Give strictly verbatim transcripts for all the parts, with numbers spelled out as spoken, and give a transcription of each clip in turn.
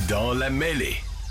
Dans la mêlée.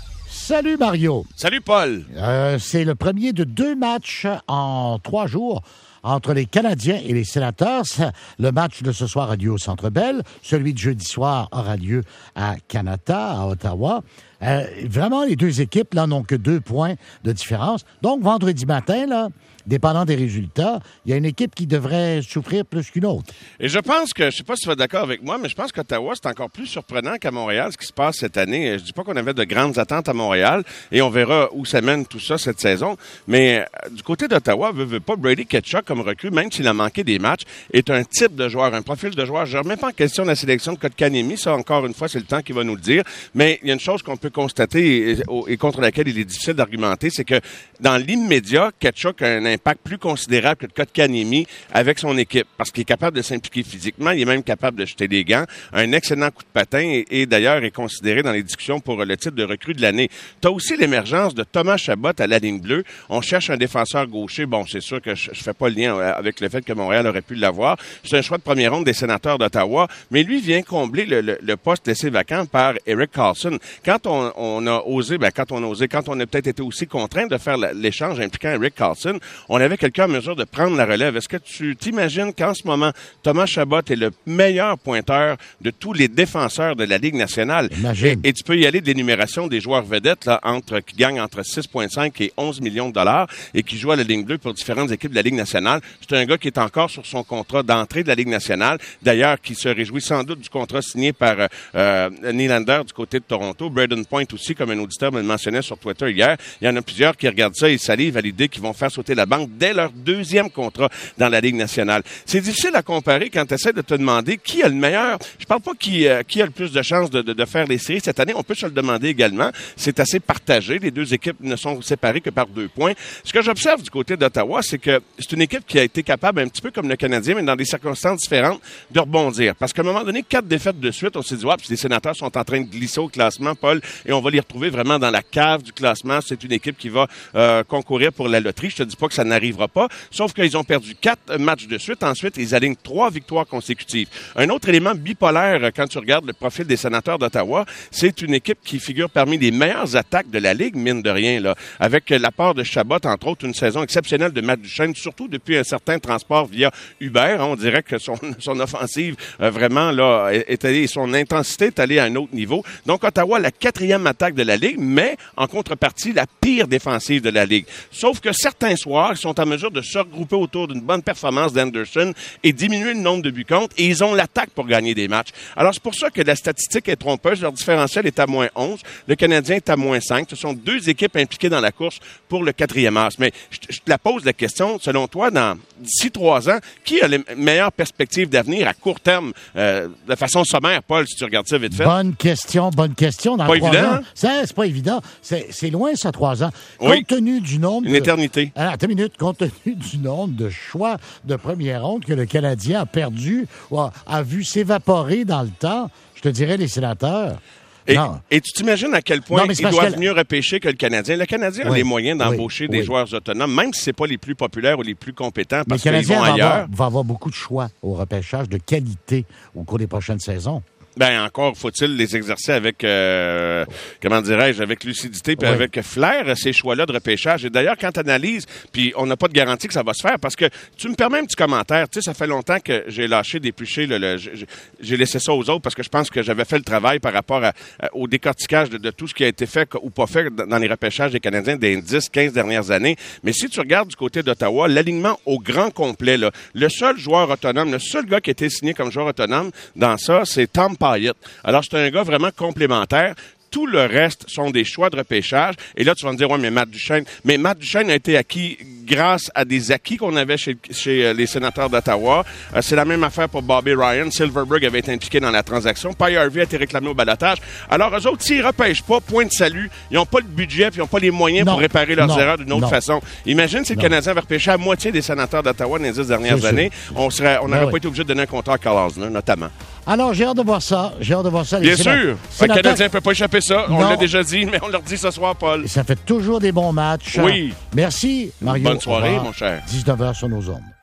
Salut Mario. Salut Paul. Euh, c'est le premier de deux matchs en trois jours entre les Canadiens et les Sénateurs. Le match de ce soir a lieu au Centre Bell. Celui de jeudi soir aura lieu à Kanata, à Ottawa. Euh, vraiment, les deux équipes là n'ont que deux points de différence. Donc, vendredi matin, là, dépendant des résultats, il y a une équipe qui devrait souffrir plus qu'une autre. Et je pense que, je sais pas si tu vas d'accord avec moi, mais je pense qu'Ottawa, c'est encore plus surprenant qu'à Montréal, ce qui se passe cette année. Je dis pas qu'on avait de grandes attentes à Montréal, et on verra où ça mène tout ça cette saison. Mais euh, du côté d'Ottawa, veut, veut pas, Brady Tkachuk comme recrue, même s'il a manqué des matchs, est un type de joueur, un profil de joueur. Je ne remets pas en question la sélection de Kotkaniemi, ça encore une fois, c'est le temps qui va nous le dire. Mais il y a une chose qu'on peut constater et, et contre laquelle il est difficile d'argumenter, c'est que dans l'immédiat, Tkachuk a un impact plus considérable que Kotkaniemi avec son équipe, parce qu'il est capable de s'impliquer physiquement, il est même capable de jeter des gants, un excellent coup de patin et, et d'ailleurs est considéré dans les discussions pour le titre de recrue de l'année. Tu as aussi l'émergence de Thomas Chabot à la ligne bleue. On cherche un défenseur gaucher. Bon, c'est sûr que je, je fais pas le lien avec le fait que Montréal aurait pu l'avoir. C'est un choix de première ronde des Sénateurs d'Ottawa, mais lui vient combler le, le, le poste laissé vacant par Erik Karlsson. Quand on, on a osé, ben quand on a osé, quand on a peut-être été aussi contraint de faire l'échange impliquant Erik Karlsson, on avait quelqu'un en mesure de prendre la relève. Est-ce que tu t'imagines qu'en ce moment, Thomas Chabot est le meilleur pointeur de tous les défenseurs de la Ligue nationale? Imagine. Et, et tu peux y aller de l'énumération des joueurs vedettes là, entre, qui gagnent entre six virgule cinq et onze millions de dollars et qui jouent à la ligne bleue pour différentes équipes de la Ligue nationale. C'est un gars qui est encore sur son contrat d'entrée de la Ligue nationale. D'ailleurs, qui se réjouit sans doute du contrat signé par euh, Nylander du côté de Toronto. Braden Point aussi, comme un auditeur me le mentionnait sur Twitter hier. Il y en a plusieurs qui regardent ça et salivent à l'idée qu'ils vont faire sauter la banque dès leur deuxième contrat dans la Ligue nationale. C'est difficile à comparer quand tu essaies de te demander qui a le meilleur. Je parle pas qui, euh, qui a le plus de chances de, de, de faire les séries cette année. On peut se le demander également. C'est assez partagé. Les deux équipes ne sont séparées que par deux points. Ce que j'observe du côté d'Ottawa, c'est que c'est une équipe qui a été capable, un petit peu comme le Canadien, mais dans des circonstances différentes, de rebondir. Parce qu'à un moment donné, quatre défaites de suite, on s'est dit, ouais, puis les Sénateurs sont en train de glisser au classement, Paul, et on va les retrouver vraiment dans la cave du classement. C'est une équipe qui va euh, concourir pour la loterie. Je te dis pas que ça n'arrivera pas, sauf qu'ils ont perdu quatre matchs de suite. Ensuite, ils alignent trois victoires consécutives. Un autre élément bipolaire, quand tu regardes le profil des Sénateurs d'Ottawa, c'est une équipe qui figure parmi les meilleures attaques de la Ligue, mine de rien, là, avec l'apport de Chabot, entre autres, une saison exceptionnelle de Matt Duchesne, surtout depuis un certain transport via Uber. On dirait que son, son offensive, euh, vraiment, là, est allée, son intensité est allée à un autre niveau. Donc, Ottawa, la quatrième attaque de la Ligue, mais en contrepartie, la pire défensive de la Ligue. Sauf que certains soirs, ils sont en mesure de se regrouper autour d'une bonne performance d'Anderson et diminuer le nombre de buts contre, et ils ont l'attaque pour gagner des matchs. Alors, c'est pour ça que la statistique est trompeuse. Leur différentiel est à moins onze. Le Canadien est à moins cinq. Ce sont deux équipes impliquées dans la course pour le quatrième as. Mais je, je te la pose la question, selon toi, dans d'ici trois ans, qui a les meilleures perspectives d'avenir à court terme, euh, de façon sommaire, Paul, si tu regardes ça vite fait? Bonne question, bonne question. Dans pas trois évident, ans, hein? c'est, c'est pas évident. C'est, c'est loin, ça, trois ans. Oui. Compte tenu du nombre... Une de... éternité. Alors, attends une minute. Compte tenu du nombre de choix de première ronde que le Canadien a perdu ou a, a vu s'évaporer dans le temps, je te dirais les Sénateurs. Et, et tu t'imagines à quel point non, ils doivent que... mieux repêcher que le Canadien. Le Canadien oui, a les moyens d'embaucher oui, des oui. joueurs autonomes, même si ce n'est pas les plus populaires ou les plus compétents, parce qu'ils vont ailleurs. Le Canadien va avoir beaucoup de choix au repêchage de qualité au cours des prochaines saisons. Ben encore faut-il les exercer avec euh, comment dirais-je, avec lucidité puis oui. avec flair, ces choix-là de repêchage. Et d'ailleurs, quand tu analyses, puis on n'a pas de garantie que ça va se faire, parce que tu me permets un petit commentaire. Tu sais, ça fait longtemps que j'ai lâché d'éplucher le, le j'ai, j'ai laissé ça aux autres parce que je pense que j'avais fait le travail par rapport à, à, au décortiquage de, de tout ce qui a été fait ou pas fait dans les repêchages des Canadiens des dix, quinze dernières années. Mais si tu regardes du côté d'Ottawa, l'alignement au grand complet, là, le seul joueur autonome, le seul gars qui a été signé comme joueur autonome dans ça, c'est Tom Payet. Alors, c'est un gars vraiment complémentaire. Tout le reste sont des choix de repêchage. Et là, tu vas me dire, ouais, mais Matt Duchesne. Mais Matt Duchesne a été acquis grâce à des acquis qu'on avait chez, chez les Sénateurs d'Ottawa. Euh, c'est la même affaire pour Bobby Ryan. Silverberg avait été impliqué dans la transaction. Pi Harvey a été réclamé au balotage. Alors, eux autres, s'ils ne repêchent pas, point de salut, ils n'ont pas le budget puis ils n'ont pas les moyens non, pour réparer leurs non, erreurs d'une autre non. façon. Imagine si le Canadien avait repêché à moitié des Sénateurs d'Ottawa dans les dix dernières c'est années. Sûr. On serait, on n'aurait ben pas oui. été obligé de donner un contrat à Karl Osner, notamment. Alors, j'ai hâte de voir ça. J'ai hâte de voir ça. Les Bien sénat- sûr. sénateurs... Le Canadien ne peut pas échapper ça. On non. l'a déjà dit, mais on leur dit ce soir, Paul. Et ça fait toujours des bons matchs. Oui. Merci, Mario. Bonne soirée, mon cher. dix-neuf heures sur nos ondes.